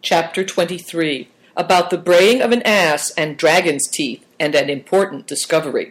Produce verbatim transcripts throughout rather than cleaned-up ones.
Chapter twenty-three, about the braying of an ass and dragon's teeth, and an important discovery.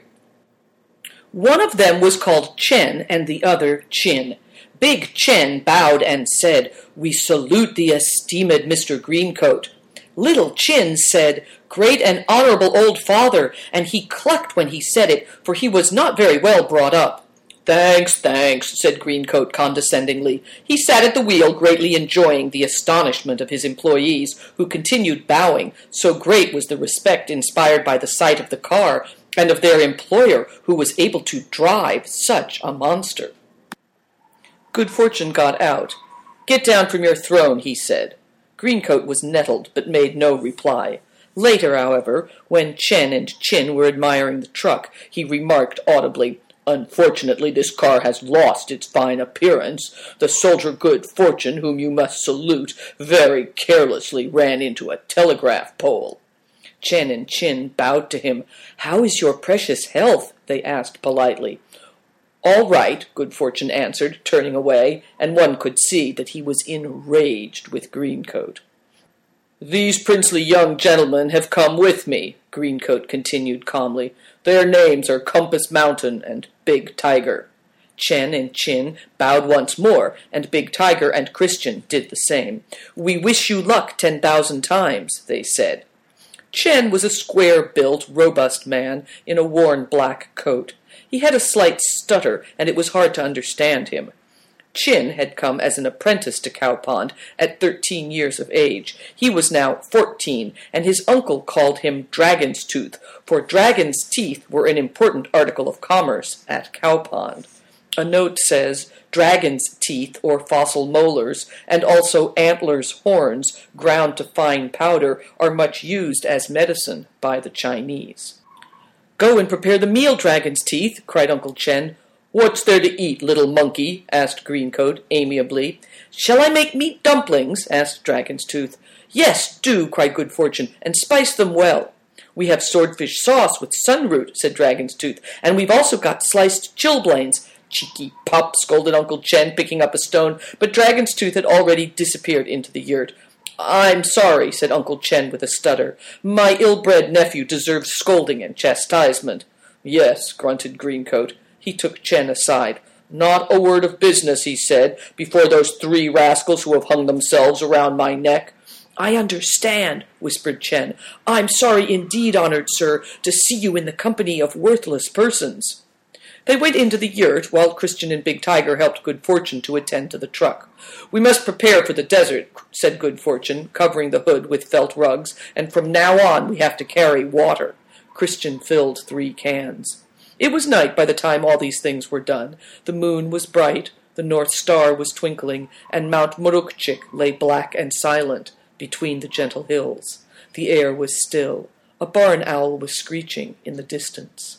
One of them was called Chen, and the other Chin. Big Chen bowed and said, "We salute the esteemed Mister Greencoat." Little Chin said, "Great and honorable old father," and he clucked when he said it, for he was not very well brought up. "Thanks, thanks," said Greencoat condescendingly. He sat at the wheel, greatly enjoying the astonishment of his employees, who continued bowing, so great was the respect inspired by the sight of the car, and of their employer, who was able to drive such a monster. Good Fortune got out. "Get down from your throne," he said. Greencoat was nettled, but made no reply. Later, however, when Chen and Chin were admiring the truck, he remarked audibly, "Unfortunately, this car has lost its fine appearance. The soldier Good Fortune, whom you must salute, very carelessly ran into a telegraph pole." Chen and Chin bowed to him. "How is your precious health?" they asked politely. "All right," Good Fortune answered, turning away, and one could see that he was enraged with Greencoat. "These princely young gentlemen have come with me," Greencoat continued calmly. "Their names are Compass Mountain and Big Tiger." Chen and Chin bowed once more, and Big Tiger and Christian did the same. "We wish you luck ten thousand times," they said. Chen was a square-built, robust man in a worn black coat. He had a slight stutter, and it was hard to understand him. Chin had come as an apprentice to Cowpond at thirteen years of age. He was now fourteen, and his uncle called him Dragon's Tooth, for dragon's teeth were an important article of commerce at Cowpond. A note says, "Dragon's teeth, or fossil molars, and also antlers, horns, ground to fine powder, are much used as medicine by the Chinese." "Go and prepare the meal, Dragon's Teeth," cried Uncle Chen. "What's there to eat, little monkey?" asked Greencoat amiably. "Shall I make meat dumplings?" asked Dragon's Tooth. "Yes, do," cried Good Fortune, "and spice them well." "We have swordfish sauce with sunroot," said Dragon's Tooth, "and we've also got sliced chilblains." "Cheeky pup," scolded Uncle Chen, picking up a stone, but Dragon's Tooth had already disappeared into the yurt. "I'm sorry," said Uncle Chen with a stutter. "My ill-bred nephew deserves scolding and chastisement." "Yes," grunted Greencoat. He took Chen aside. "Not a word of business," he said, "before those three rascals who have hung themselves around my neck." "I understand," whispered Chen. "I'm sorry indeed, honored sir, to see you in the company of worthless persons." They went into the yurt, while Christian and Big Tiger helped Good Fortune to attend to the truck. "We must prepare for the desert," said Good Fortune, covering the hood with felt rugs, "and from now on we have to carry water." Christian filled three cans. It was night by the time all these things were done. The moon was bright, the North Star was twinkling, and Mount Murukchik lay black and silent between the gentle hills. The air was still. A barn owl was screeching in the distance.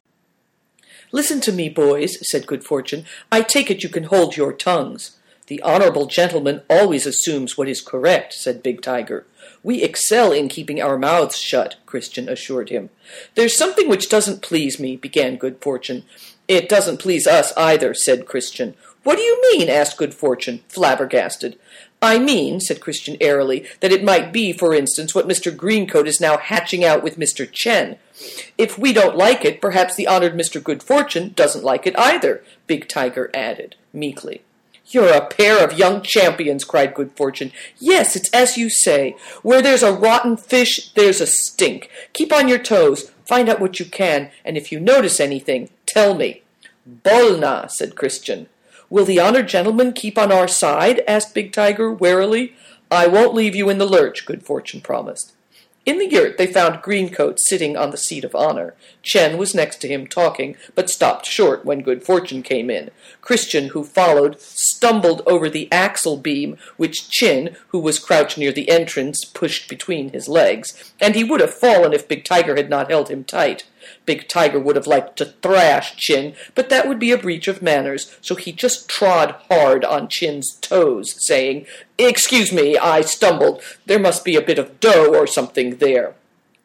"Listen to me, boys," said Good Fortune. "I take it you can hold your tongues." "The honorable gentleman always assumes what is correct," said Big Tiger. "We excel in keeping our mouths shut," Christian assured him. "There's something which doesn't please me," began Good Fortune. "It doesn't please us either," said Christian. "What do you mean?" asked Good Fortune, flabbergasted. "I mean," said Christian airily, "that it might be, for instance, what Mister Greencoat is now hatching out with Mister Chen. If we don't like it, perhaps the honored Mister Good Fortune doesn't like it either," Big Tiger added, meekly. "You're a pair of young champions," cried Good Fortune. "Yes, it's as you say. Where there's a rotten fish, there's a stink. Keep on your toes, find out what you can, and if you notice anything, tell me." "Bolna," said Christian. "Will the honored gentleman keep on our side?" asked Big Tiger warily. "I won't leave you in the lurch," Good Fortune promised. In the yurt they found Greencoat sitting on the seat of honor. Chen was next to him talking, but stopped short when Good Fortune came in. Christian, who followed, stumbled over the axle beam, which Chin, who was crouched near the entrance, pushed between his legs, and he would have fallen if Big Tiger had not held him tight. Big Tiger would have liked to thrash Chin, but that would be a breach of manners, so he just trod hard on Chin's toes, saying, "Excuse me, I stumbled. There must be a bit of dough or something there."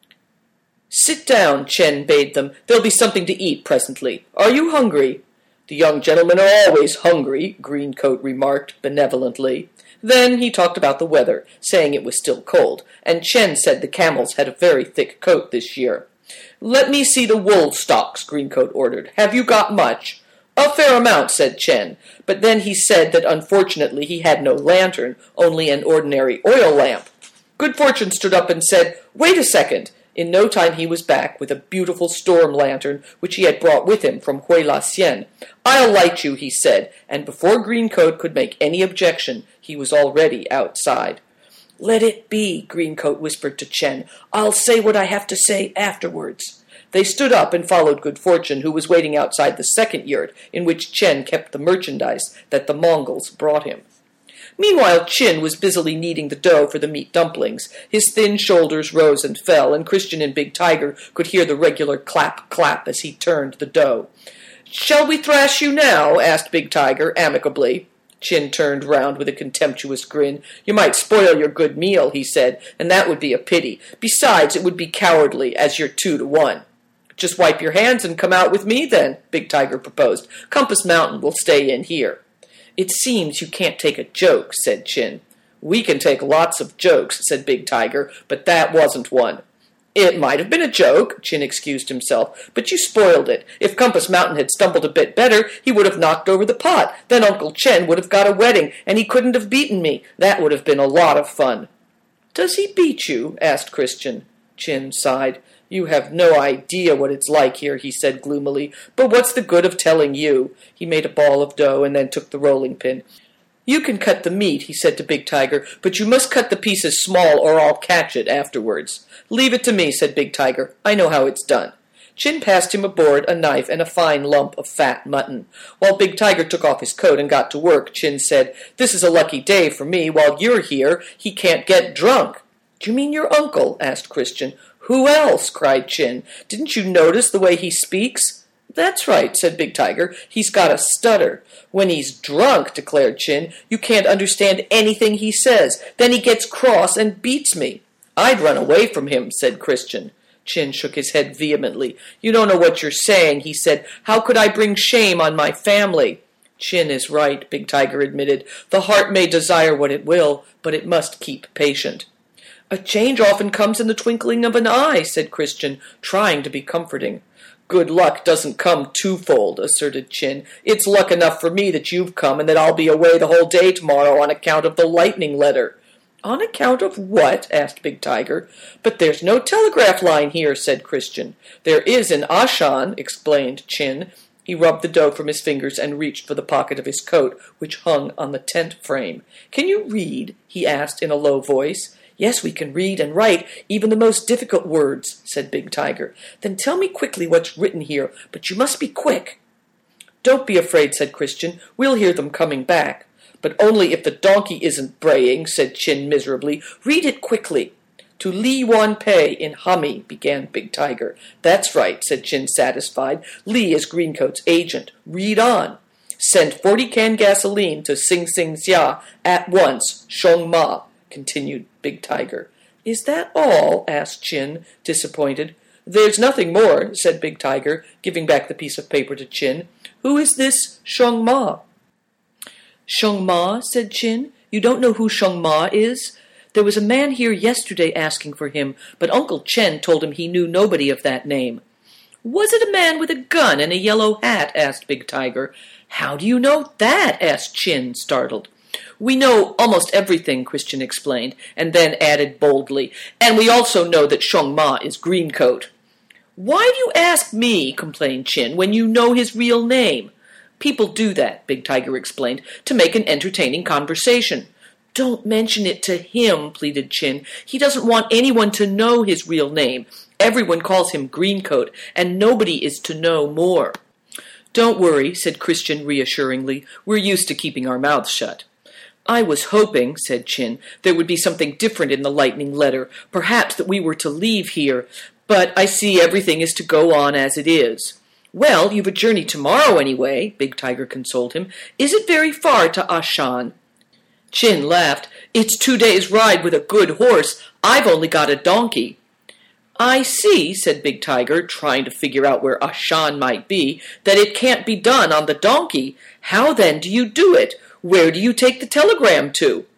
"Sit down," Chen bade them. "There'll be something to eat presently. Are you hungry?" "The young gentlemen are always hungry," Greencoat remarked benevolently. Then he talked about the weather, saying it was still cold, and Chen said the camels had a very thick coat this year. "Let me see the wool stocks," Greencoat ordered. "Have you got much?" "A fair amount," said Chen, but then he said that unfortunately he had no lantern, only an ordinary oil lamp. Good Fortune stood up and said, "Wait a second." In no time he was back with a beautiful storm lantern which he had brought with him from Hui La Sien. "I'll light you," he said, and before Greencoat could make any objection, he was already outside. "Let it be," Greencoat whispered to Chen. "I'll say what I have to say afterwards." They stood up and followed Good Fortune, who was waiting outside the second yurt, in which Chen kept the merchandise that the Mongols brought him. Meanwhile, Chin was busily kneading the dough for the meat dumplings. His thin shoulders rose and fell, and Christian and Big Tiger could hear the regular clap-clap as he turned the dough. "Shall we thrash you now?" asked Big Tiger, amicably. Chin turned round with a contemptuous grin. "You might spoil your good meal," he said, "and that would be a pity. Besides, it would be cowardly, as you're two to one." "Just wipe your hands and come out with me, then," Big Tiger proposed. "Compass Mountain will stay in here." "It seems you can't take a joke," said Chin. "We can take lots of jokes," said Big Tiger, "but that wasn't one." "It might have been a joke," Chin excused himself, "but you spoiled it. If Compass Mountain had stumbled a bit better, he would have knocked over the pot. Then Uncle Chen would have got a wedding, and he couldn't have beaten me. That would have been a lot of fun." "Does he beat you?" asked Christian. Chin sighed. "You have no idea what it's like here," he said gloomily. "But what's the good of telling you?" He made a ball of dough and then took the rolling pin. "You can cut the meat," he said to Big Tiger, "but you must cut the pieces small or I'll catch it afterwards." "Leave it to me," said Big Tiger. "I know how it's done." Chin passed him a board, a knife, and a fine lump of fat mutton. While Big Tiger took off his coat and got to work, Chin said, "This is a lucky day for me. While you're here, he can't get drunk." "Do you mean your uncle?" asked Christian. "Who else?" cried Chin. "Didn't you notice the way he speaks?" "That's right," said Big Tiger. "He's got a stutter." "When he's drunk," declared Chin, "you can't understand anything he says. Then he gets cross and beats me." "I'd run away from him," said Christian. Chin shook his head vehemently. "You don't know what you're saying," he said. "How could I bring shame on my family?" "Chin is right," Big Tiger admitted. "The heart may desire what it will, but it must keep patient." "A change often comes in the twinkling of an eye," said Christian, trying to be comforting. "Good luck doesn't come twofold," asserted Chin. "It's luck enough for me that you've come and that I'll be away the whole day tomorrow on account of the lightning letter." "On account of what?" asked Big Tiger. "But there's no telegraph line here," said Christian. "There is in Ashan," explained Chin. He rubbed the dough from his fingers and reached for the pocket of his coat, which hung on the tent frame. "Can you read?" he asked in a low voice. "Yes, we can read and write, even the most difficult words," said Big Tiger. "Then tell me quickly what's written here, but you must be quick." "Don't be afraid," said Christian. "We'll hear them coming back." "But only if the donkey isn't braying," said Chin miserably. "Read it quickly." "To Li Wan Pei in Hami," began Big Tiger. "That's right," said Chin, satisfied. "Li is Greencoat's agent. Read on." "Send forty can gasoline to Sing Sing Xia at once, Shong Ma," continued Big Tiger. "Is that all?" asked Chin, disappointed. "There's nothing more," said Big Tiger, giving back the piece of paper to Chin. "Who is this Shong Ma?" "Shong Ma?" said Chin. "You don't know who Shong Ma is? There was a man here yesterday asking for him, but Uncle Chen told him he knew nobody of that name." "Was it a man with a gun and a yellow hat?" asked Big Tiger. "How do you know that?" asked Chin, startled. "We know almost everything," Christian explained, and then added boldly, "and we also know that Shong Ma is Greencoat." "Why do you ask me," complained Chin, "when you know his real name?" "People do that," Big Tiger explained, "to make an entertaining conversation." "Don't mention it to him," pleaded Chin. "He doesn't want anyone to know his real name. Everyone calls him Greencoat, and nobody is to know more." "Don't worry," said Christian reassuringly. "We're used to keeping our mouths shut." "I was hoping," said Chin, "there would be something different in the lightning letter, perhaps that we were to leave here, but I see everything is to go on as it is." "Well, you've a journey tomorrow anyway," Big Tiger consoled him. "Is it very far to Ashan?" Chin laughed. "It's two days' ride with a good horse. I've only got a donkey." "I see," said Big Tiger, trying to figure out where Ashan might be, "that it can't be done on the donkey. How then do you do it? Where do you take the telegram to?"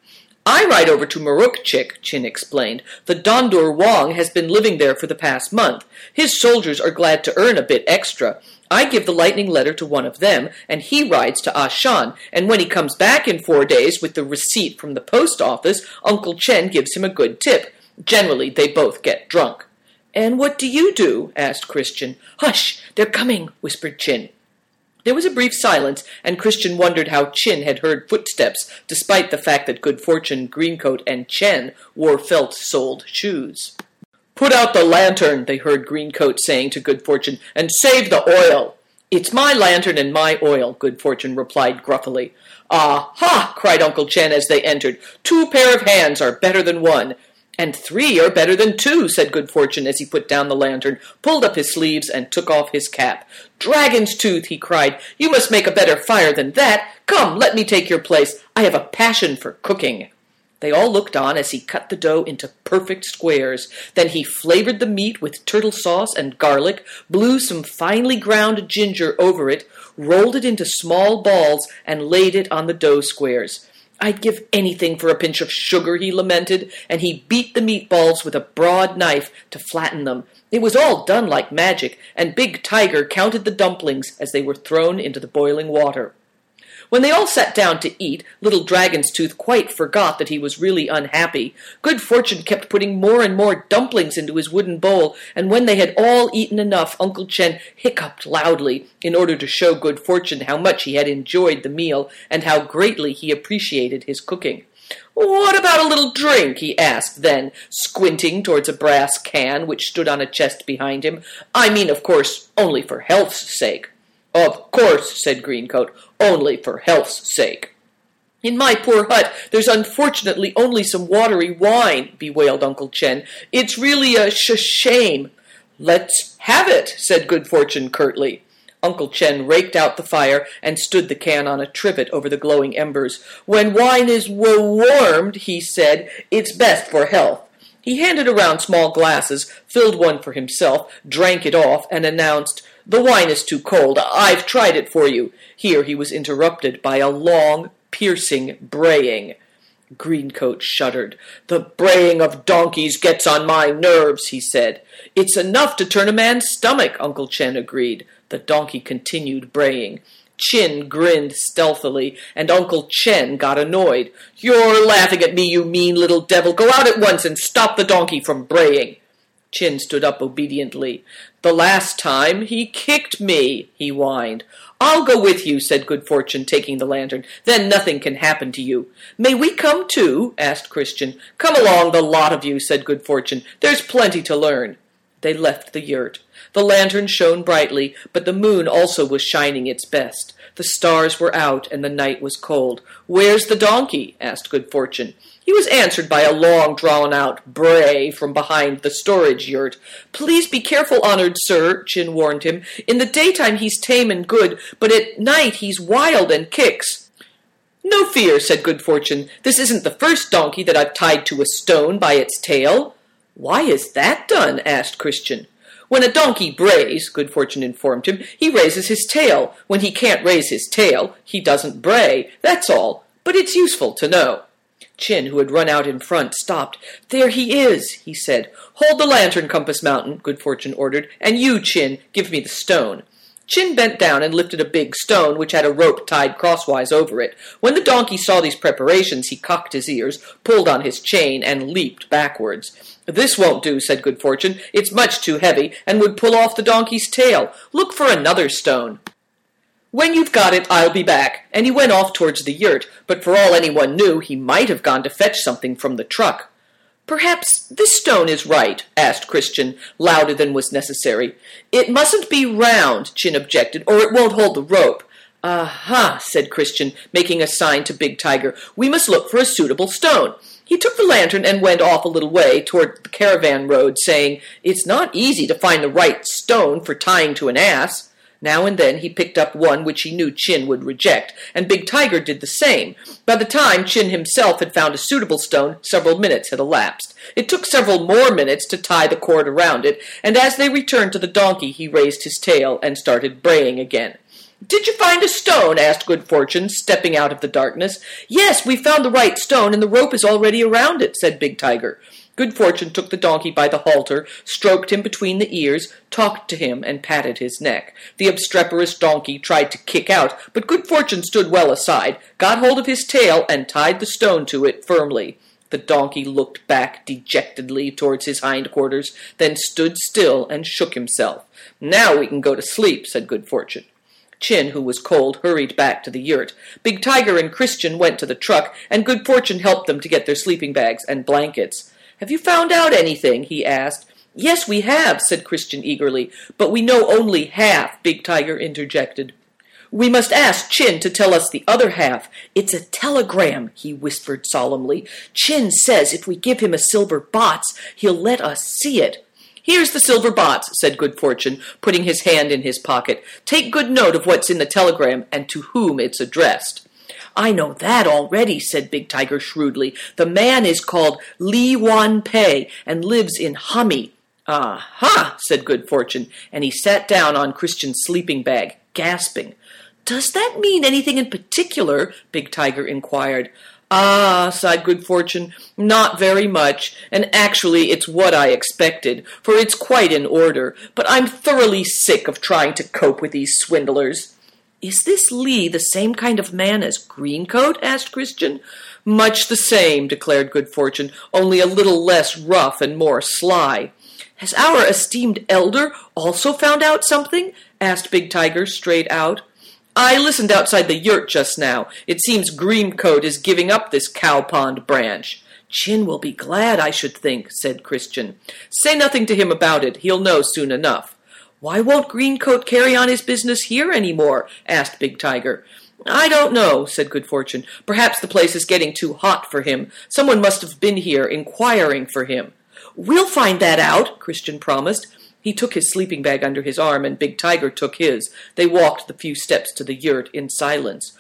I ride over to Murukchik, Chin explained. The Dondur Wang has been living there for the past month. His soldiers are glad to earn a bit extra. I give the lightning letter to one of them, and he rides to Ashan, and when he comes back in four days with the receipt from the post office, Uncle Chen gives him a good tip. Generally, they both get drunk. "And what do you do?" asked Christian. "Hush! They're coming," whispered Chin. There was a brief silence, and Christian wondered how Chin had heard footsteps, despite the fact that Good Fortune, Greencoat, and Chen wore felt-soled shoes. "Put out the lantern," they heard Greencoat saying to Good Fortune, "and save the oil." "It's my lantern and my oil," Good Fortune replied gruffly. "Ah, ha!" cried Uncle Chen as they entered. "Two pair of hands are better than one." "And three are better than two," said Good Fortune as he put down the lantern, pulled up his sleeves, and took off his cap. "Dragon's tooth," he cried, "you must make a better fire than that. Come, let me take your place. I have a passion for cooking." They all looked on as he cut the dough into perfect squares. Then he flavored the meat with turtle sauce and garlic, blew some finely ground ginger over it, rolled it into small balls, and laid it on the dough squares. "I'd give anything for a pinch of sugar," he lamented, and he beat the meatballs with a broad knife to flatten them. It was all done like magic, and Big Tiger counted the dumplings as they were thrown into the boiling water. When they all sat down to eat, Little Dragon's Tooth quite forgot that he was really unhappy. Good Fortune kept putting more and more dumplings into his wooden bowl, and when they had all eaten enough, Uncle Chen hiccuped loudly in order to show Good Fortune how much he had enjoyed the meal and how greatly he appreciated his cooking. "What about a little drink?" he asked then, squinting towards a brass can which stood on a chest behind him. "I mean, of course, only for health's sake." "Of course," said Greencoat, "only for health's sake." "In my poor hut, there's unfortunately only some watery wine," bewailed Uncle Chen. "It's really a sh-shame." "Let's have it," said Good Fortune curtly. Uncle Chen raked out the fire and stood the can on a trivet over the glowing embers. "When wine is w-warmed," he said, "it's best for health." He handed around small glasses, filled one for himself, drank it off, and announced, "The wine is too cold. I've tried it for you." Here he was interrupted by a long, piercing braying. Greencoat shuddered. "The braying of donkeys gets on my nerves," he said. "It's enough to turn a man's stomach," Uncle Chen agreed. The donkey continued braying. Chin grinned stealthily, and Uncle Chen got annoyed. "You're laughing at me, you mean little devil. Go out at once and stop the donkey from braying." Chin stood up obediently. "The last time he kicked me," he whined. "I'll go with you," said Good Fortune, taking the lantern. "Then nothing can happen to you." "May we come too?" asked Christian. "Come along, the lot of you," said Good Fortune. "There's plenty to learn." They left the yurt. The lantern shone brightly, but the moon also was shining its best. The stars were out, and the night was cold. "Where's the donkey?" asked Good Fortune. He was answered by a long, drawn-out bray from behind the storage yurt. "Please be careful, honored sir," Chin warned him. "In the daytime he's tame and good, but at night he's wild and kicks." "No fear," said Good Fortune. "This isn't the first donkey that I've tied to a stone by its tail." "Why is that done?" asked Christian. "When a donkey brays," Good Fortune informed him, "he raises his tail. When he can't raise his tail, he doesn't bray. That's all. But it's useful to know." Chin, who had run out in front, stopped. "There he is," he said. "Hold the lantern, Compass Mountain," Good Fortune ordered, "and you, Chin, give me the stone." Chin bent down and lifted a big stone which had a rope tied crosswise over it. When the donkey saw these preparations, he cocked his ears, pulled on his chain, and leaped backwards. "This won't do," said Good Fortune. "It's much too heavy, and would pull off the donkey's tail. Look for another stone." "When you've got it, I'll be back." And he went off towards the yurt, but for all anyone knew, he might have gone to fetch something from the truck. "Perhaps this stone is right," asked Christian, louder than was necessary. "It mustn't be round," Chin objected, "or it won't hold the rope." "Aha," said Christian, making a sign to Big Tiger. "We must look for a suitable stone." He took the lantern and went off a little way toward the caravan road, saying, "It's not easy to find the right stone for tying to an ass." Now and then he picked up one which he knew Chin would reject, and Big Tiger did the same. By the time Chin himself had found a suitable stone, several minutes had elapsed. It took several more minutes to tie the cord around it, and as they returned to the donkey, he raised his tail and started braying again. "Did you find a stone?" asked Good Fortune, stepping out of the darkness. "Yes, we found the right stone, and the rope is already around it," said Big Tiger. Good Fortune took the donkey by the halter, stroked him between the ears, talked to him, and patted his neck. The obstreperous donkey tried to kick out, but Good Fortune stood well aside, got hold of his tail, and tied the stone to it firmly. The donkey looked back dejectedly towards his hindquarters, then stood still and shook himself. "Now we can go to sleep," said Good Fortune. Chin, who was cold, hurried back to the yurt. Big Tiger and Christian went to the truck, and Good Fortune helped them to get their sleeping bags and blankets. "Have you found out anything?" he asked. "Yes, we have," said Christian eagerly, "but we know only half," Big Tiger interjected. "We must ask Chin to tell us the other half. It's a telegram," he whispered solemnly. "Chin says if we give him a silver box, he'll let us see it." "Here's the silver box," said Good Fortune, putting his hand in his pocket. "Take good note of what's in the telegram and to whom it's addressed." "I know that already," said Big Tiger shrewdly. "The man is called Li Wan Pei and lives in Hummy." "Ah-ha," said Good Fortune, and he sat down on Christian's sleeping bag, gasping. "Does that mean anything in particular?" Big Tiger inquired. "Ah," sighed Good Fortune, "not very much, and actually it's what I expected, for it's quite in order, but I'm thoroughly sick of trying to cope with these swindlers." "Is this Lee the same kind of man as Greencoat?" asked Christian. "Much the same," declared Good Fortune, "only a little less rough and more sly." "Has our esteemed elder also found out something?" asked Big Tiger straight out. "I listened outside the yurt just now. It seems Greencoat is giving up this cow pond branch." "Chin will be glad, I should think," said Christian. "Say nothing to him about it. He'll know soon enough." "Why won't Greencoat carry on his business here any more?" asked Big Tiger. "I don't know," said Good Fortune. "Perhaps the place is getting too hot for him. Someone must have been here inquiring for him." "We'll find that out," Christian promised. He took his sleeping bag under his arm, and Big Tiger took his. They walked the few steps to the yurt in silence.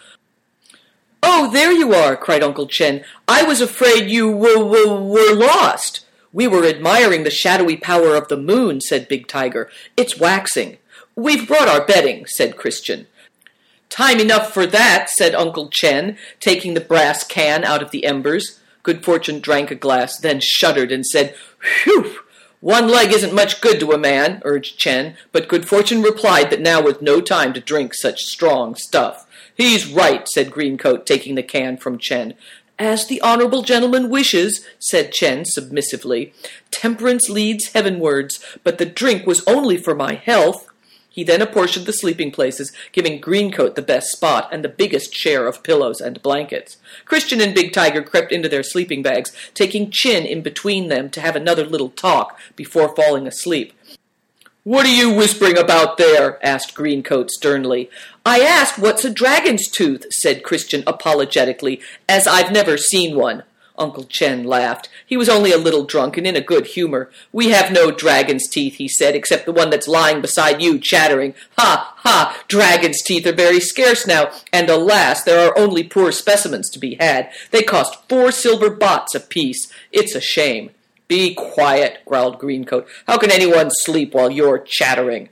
"Oh, there you are," cried Uncle Chen. "I was afraid you w-w-were lost." "We were admiring the shadowy power of the moon," said Big Tiger. "It's waxing." "We've brought our bedding," said Christian. "Time enough for that," said Uncle Chen, taking the brass can out of the embers. Good Fortune drank a glass, then shuddered and said, "Whew! One leg isn't much good to a man," urged Chen, but Good Fortune replied that now was no time to drink such strong stuff. "He's right," said Greencoat, taking the can from Chen. "As the honorable gentleman wishes," said Chen submissively. "Temperance leads heavenwards, but the drink was only for my health." He then apportioned the sleeping places, giving Greencoat the best spot and the biggest share of pillows and blankets. Christian and Big Tiger crept into their sleeping bags, taking Chin in between them to have another little talk before falling asleep. "What are you whispering about there?" asked Greencoat sternly. "I asked what's a dragon's tooth," said Christian apologetically, "as I've never seen one." Uncle Chen laughed. He was only a little drunk and in a good humor. "We have no dragon's teeth," he said, "except the one that's lying beside you, chattering. Ha, ha! Dragon's teeth are very scarce now, and alas, there are only poor specimens to be had. They cost four silver bots apiece. It's a shame." "Be quiet," growled Greencoat. "How can anyone sleep while you're chattering?"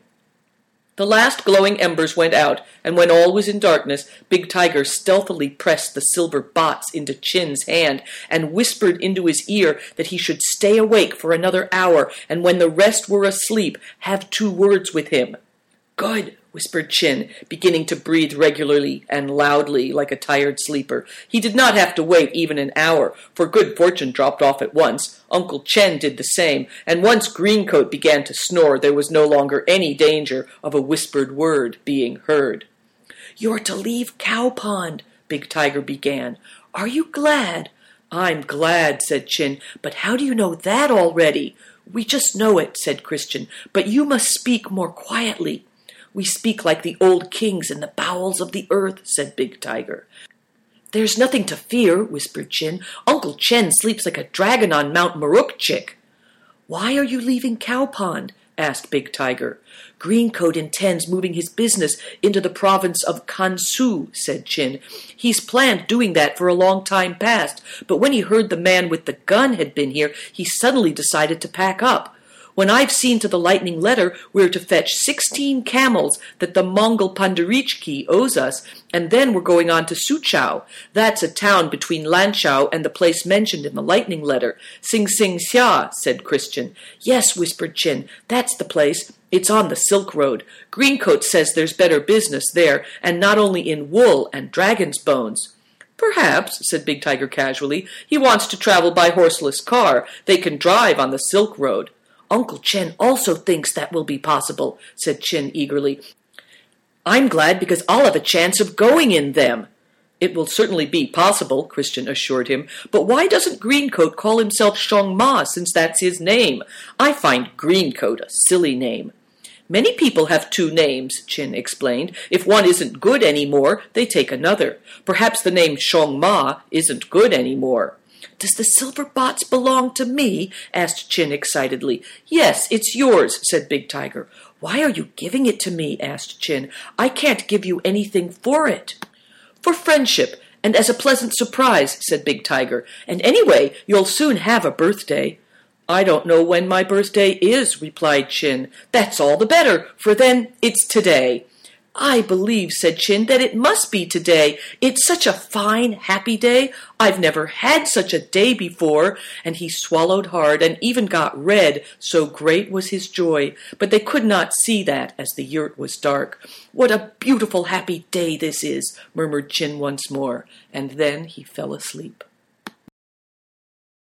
The last glowing embers went out, and when all was in darkness, Big Tiger stealthily pressed the silver bots into Chin's hand and whispered into his ear that he should stay awake for another hour, and when the rest were asleep, have two words with him. "Good," whispered Chin, beginning to breathe regularly and loudly like a tired sleeper. He did not have to wait even an hour, for Good Fortune dropped off at once. Uncle Chen did the same, and once Greencoat began to snore, there was no longer any danger of a whispered word being heard. "You're to leave Cow Pond," Big Tiger began. "Are you glad?" "I'm glad," said Chin, "but how do you know that already?" "We just know it," said Christian, "but you must speak more quietly." "We speak like the old kings in the bowels of the earth," said Big Tiger. "There's nothing to fear," whispered Chin. "Uncle Chen sleeps like a dragon on Mount Marukchik." "Why are you leaving Cow Pond?" asked Big Tiger. "Greencoat intends moving his business into the province of Kansu," said Chin. "He's planned doing that for a long time past, but when he heard the man with the gun had been here, he suddenly decided to pack up. When I've seen to the lightning letter, we're to fetch sixteen camels that the Mongol Pandarichki owes us, and then we're going on to Suchau. That's a town between Lanchau and the place mentioned in the lightning letter. Sing Sing Xia, said Christian. Yes, whispered Chin, that's the place. It's on the Silk Road. Greencoat says there's better business there, and not only in wool and dragon's bones. Perhaps, said Big Tiger casually. He wants to travel by horseless car. They can drive on the Silk Road. Uncle Chen also thinks that will be possible, said Chin eagerly. I'm glad because I'll have a chance of going in them. It will certainly be possible, Christian assured him, but why doesn't Greencoat call himself Shong Ma since that's his name? I find Greencoat a silly name. Many people have two names, Chin explained. If one isn't good anymore, they take another. Perhaps the name Shong Ma isn't good anymore. Does the silver box belong to me? Asked Chin excitedly. Yes, it's yours, said Big Tiger. Why are you giving it to me? Asked Chin. I can't give you anything for it. For friendship, and as a pleasant surprise, said Big Tiger. And anyway, you'll soon have a birthday. I don't know when my birthday is, replied Chin. That's all the better, for then it's today. I believe, said Chin, that it must be today. It's such a fine, happy day. I've never had such a day before. And he swallowed hard and even got red, so great was his joy. But they could not see that, as the yurt was dark. What a beautiful, happy day this is, murmured Chin once more, and then he fell asleep.